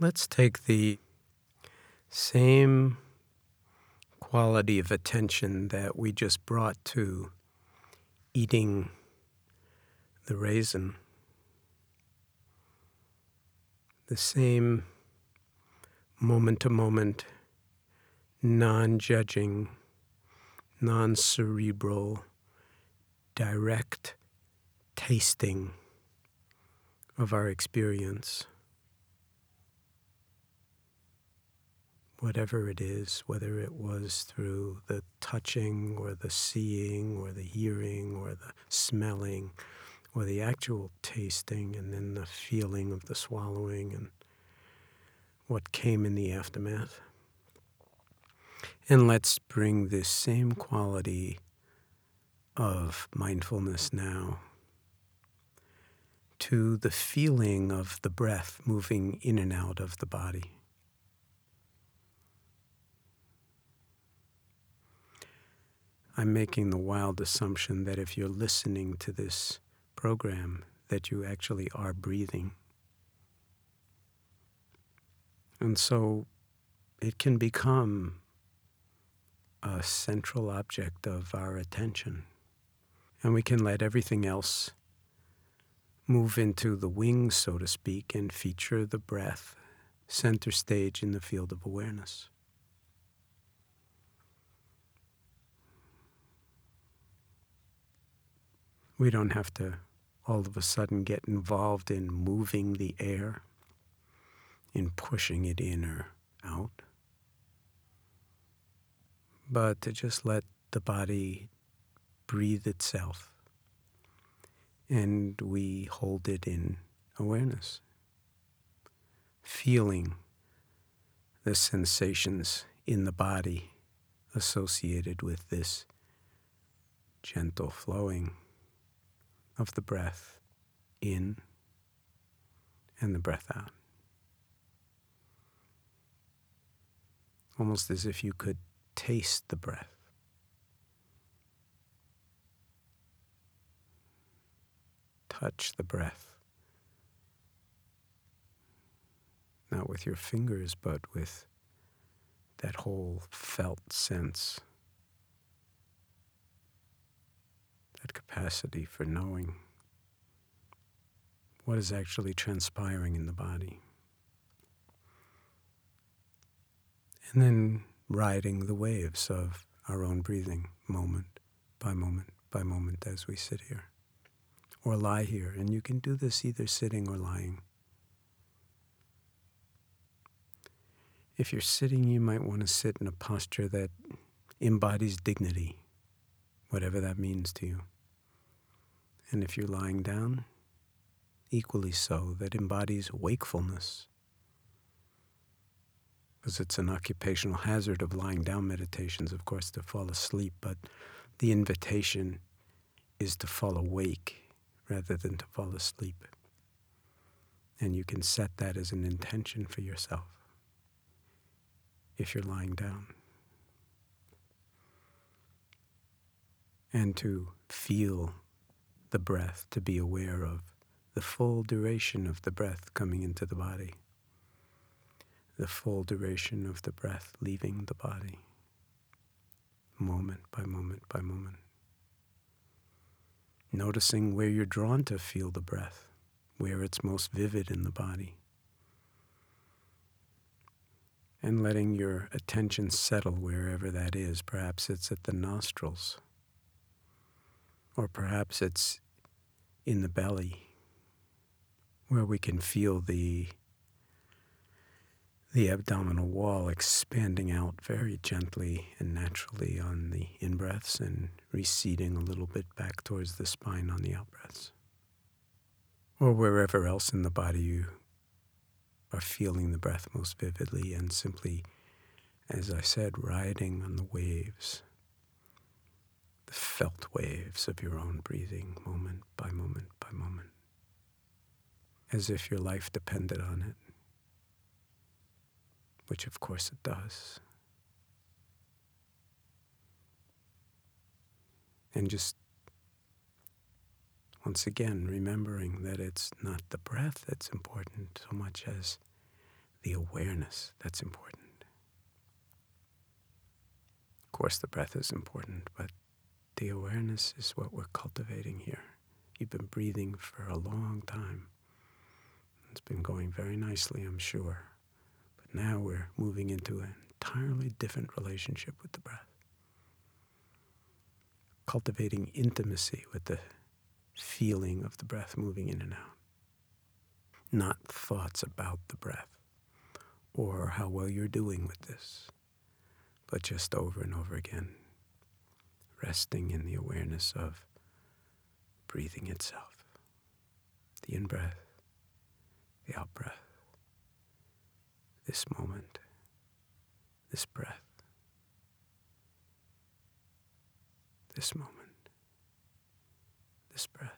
Let's take the same quality of attention that we just brought to eating the raisin, the same moment-to-moment, non-judging, non-cerebral, direct tasting of our experience, whatever it is, whether it was through the touching or the seeing or the hearing or the smelling or the actual tasting, and then the feeling of the swallowing and what came in the aftermath. And let's bring this same quality of mindfulness now to the feeling of the breath moving in and out of the body. I'm making the wild assumption that if you're listening to this program, that you actually are breathing. And so it can become a central object of our attention. And we can let everything else move into the wings, so to speak, and feature the breath center stage in the field of awareness. We don't have to all of a sudden get involved in moving the air, in pushing it in or out, but to just let the body breathe itself, and we hold it in awareness, feeling the sensations in the body associated with this gentle flowing of the breath in and the breath out. Almost as if you could taste the breath. Touch the breath. Not with your fingers, but with that whole felt sense. That capacity for knowing what is actually transpiring in the body. And then riding the waves of our own breathing, moment by moment by moment as we sit here or lie here. And you can do this either sitting or lying. If you're sitting, you might want to sit in a posture that embodies dignity, whatever that means to you. And if you're lying down, equally so, that embodies wakefulness. Because it's an occupational hazard of lying down meditations, of course, to fall asleep, but the invitation is to fall awake rather than to fall asleep. And you can set that as an intention for yourself if you're lying down. And to feel the breath, to be aware of the full duration of the breath coming into the body, the full duration of the breath leaving the body, moment by moment by moment. Noticing where you're drawn to feel the breath, where it's most vivid in the body. And letting your attention settle wherever that is. Perhaps it's at the nostrils, or perhaps it's in the belly, where we can feel the abdominal wall expanding out very gently and naturally on the in-breaths and receding a little bit back towards the spine on the out-breaths. Or wherever else in the body you are feeling the breath most vividly, and simply, as I said, riding on the waves, the felt waves of your own breathing, moment by moment by moment, as if your life depended on it. Which of course it does. And just once again remembering that it's not the breath that's important so much as the awareness that's important. Of course, the breath is important, but the awareness is what we're cultivating here. You've been breathing for a long time. It's been going very nicely, I'm sure. But now we're moving into an entirely different relationship with the breath. Cultivating intimacy with the feeling of the breath moving in and out. Not thoughts about the breath or how well you're doing with this, but just over and over again, resting in the awareness of breathing itself. The in-breath, the out-breath, this moment, this breath, this moment, this breath.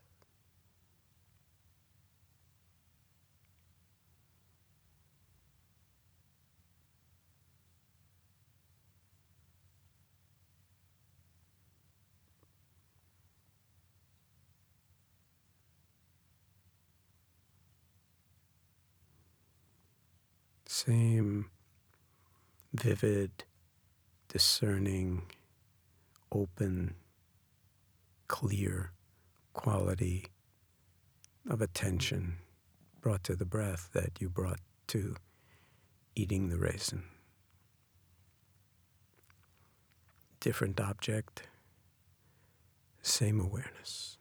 Same vivid, discerning, open, clear quality of attention brought to the breath that you brought to eating the raisin. Different object, same awareness.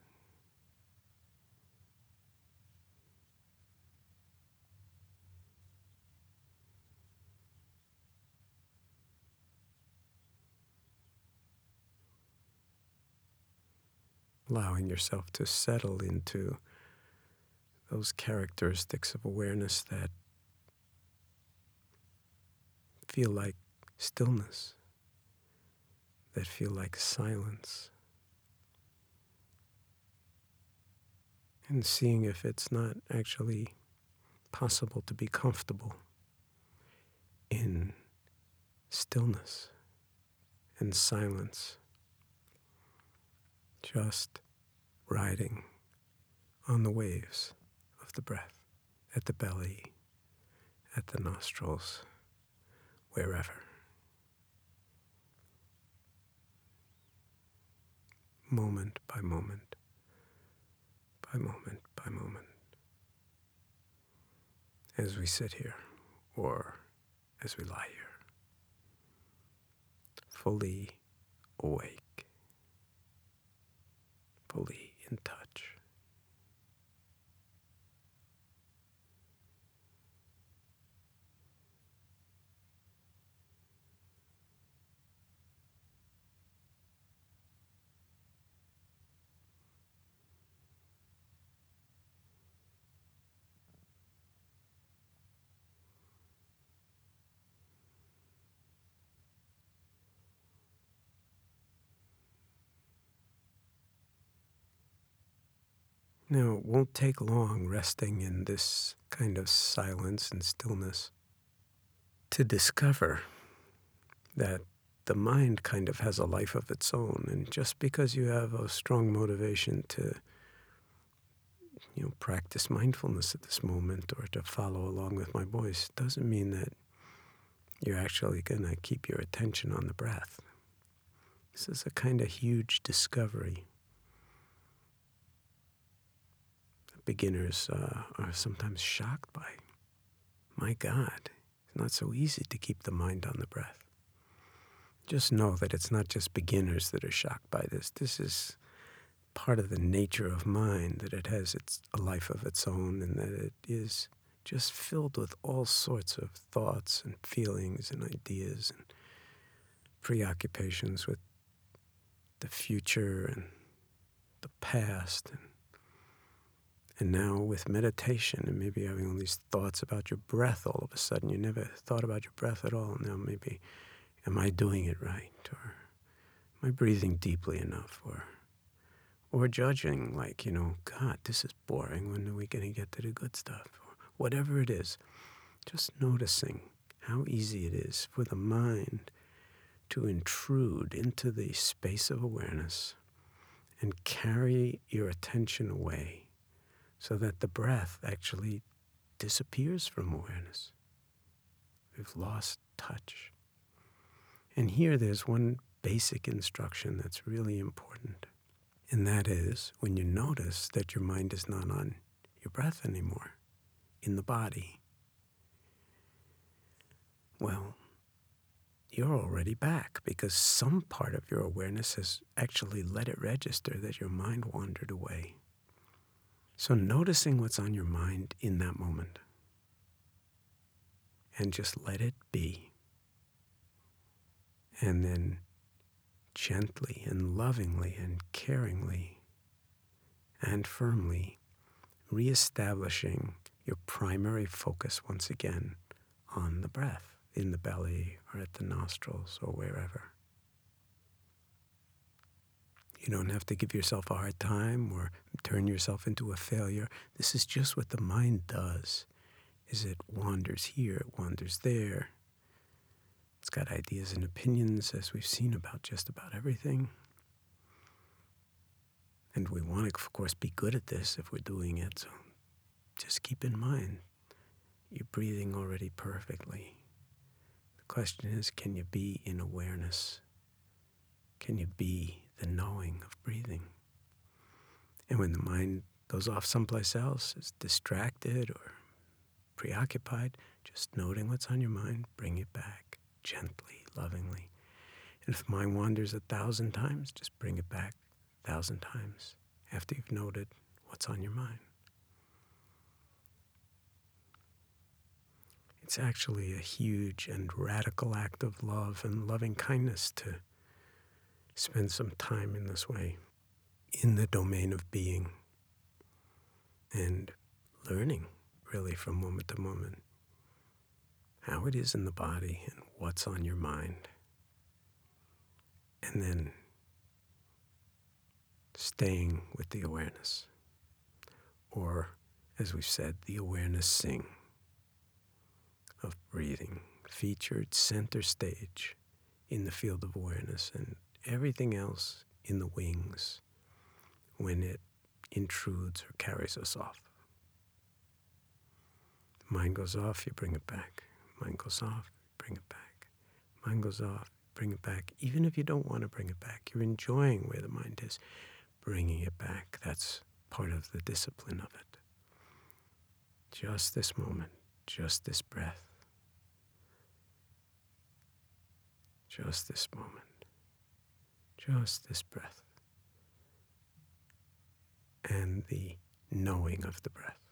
Allowing yourself to settle into those characteristics of awareness that feel like stillness, that feel like silence, and seeing if it's not actually possible to be comfortable in stillness and silence, just riding on the waves of the breath, at the belly, at the nostrils, wherever. Moment by moment, by moment by moment, as we sit here, or as we lie here, fully awake, fully in touch. Now, it won't take long resting in this kind of silence and stillness to discover that the mind kind of has a life of its own. And just because you have a strong motivation to, practice mindfulness at this moment or to follow along with my voice doesn't mean that you're actually going to keep your attention on the breath. This is a kind of huge discovery. Beginners are sometimes shocked by. My God, it's not so easy to keep the mind on the breath. Just know that it's not just beginners that are shocked by this. This is part of the nature of mind, that it has a life of its own, and that it is just filled with all sorts of thoughts and feelings and ideas and preoccupations with the future and the past. And now with meditation and maybe having all these thoughts about your breath all of a sudden, you never thought about your breath at all. Now maybe, am I doing it right? Or am I breathing deeply enough? Or judging like, God, this is boring. When are we going to get to the good stuff? Or whatever it is, just noticing how easy it is for the mind to intrude into the space of awareness and carry your attention away so that the breath actually disappears from awareness. you've lost touch. And here there's one basic instruction that's really important. And that is when you notice that your mind is not on your breath anymore, in the body, well, you're already back because some part of your awareness has actually let it register that your mind wandered away. So noticing what's on your mind in that moment and just let it be. And then gently and lovingly and caringly and firmly reestablishing your primary focus once again on the breath in the belly or at the nostrils or wherever. You don't have to give yourself a hard time or turn yourself into a failure. This is just what the mind does, is it wanders here, it wanders there. It's got ideas and opinions, as we've seen, about just about everything. And we want to, of course, be good at this if we're doing it. So just keep in mind, you're breathing already perfectly. The question is, can you be in awareness? Can you be the knowing of breathing? And when the mind goes off someplace else, is distracted or preoccupied, just noting what's on your mind, bring it back gently, lovingly. And if the mind wanders 1,000 times, just bring it back 1,000 times after you've noted what's on your mind. It's actually a huge and radical act of love and loving kindness to spend some time in this way, in the domain of being, and learning, really, from moment to moment, how it is in the body and what's on your mind. And then staying with the awareness, or, as we've said, the awareness sing of breathing, featured center stage in the field of awareness, and everything else in the wings when it intrudes or carries us off. Mind goes off, you bring it back. Mind goes off, bring it back. Mind goes off, bring it back. Even if you don't want to bring it back, you're enjoying where the mind is, bringing it back. That's part of the discipline of it. Just this moment, just this breath, just this moment, just this breath, and the knowing of the breath.